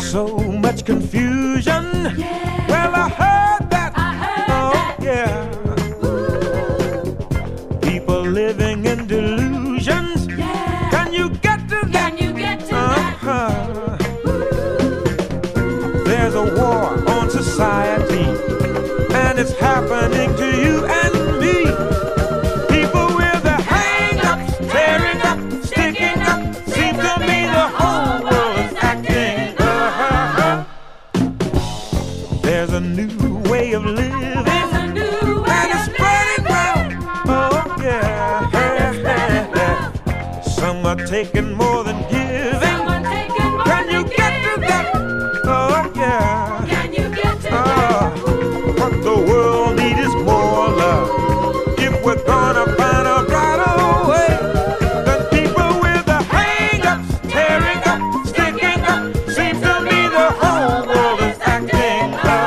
so much confusion. Yeah. Well, I heard that. I heard Oh, that. yeah. People living in delusions. Yeah. Can you get to that? Can you get to that? There's a war on society, and it's happening to you and me. People with their hang-ups, tearing up, sticking up. Seems to me the whole world is acting. There's a new way of living. There's a new way And it's of spreading living. round. Oh, yeah. And it's spreading round. Some are taking more tthan giving. Someone taking more Can you than get to that? giving. Oh, yeah. Can you get to Ah, that? what the world needs is more love. If we're gonna find a brighter way, then people with the hang-ups, tearing up, sticking up. Seems to me the whole world is acting.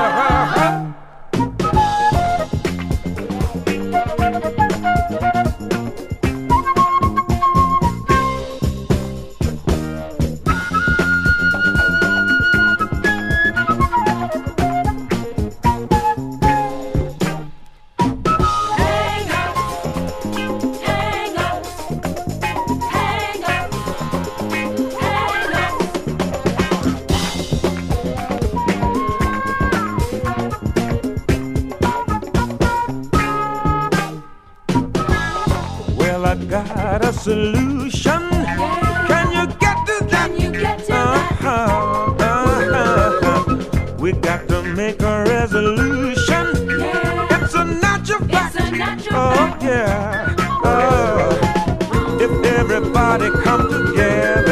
Hang up, hang up, hang up, hang up. Well, I got a solution. Can you get to that? Can you get to that? We got to make a resolution. Yeah. It's a natural fact. It's a natural Oh, fact. yeah. If everybody come together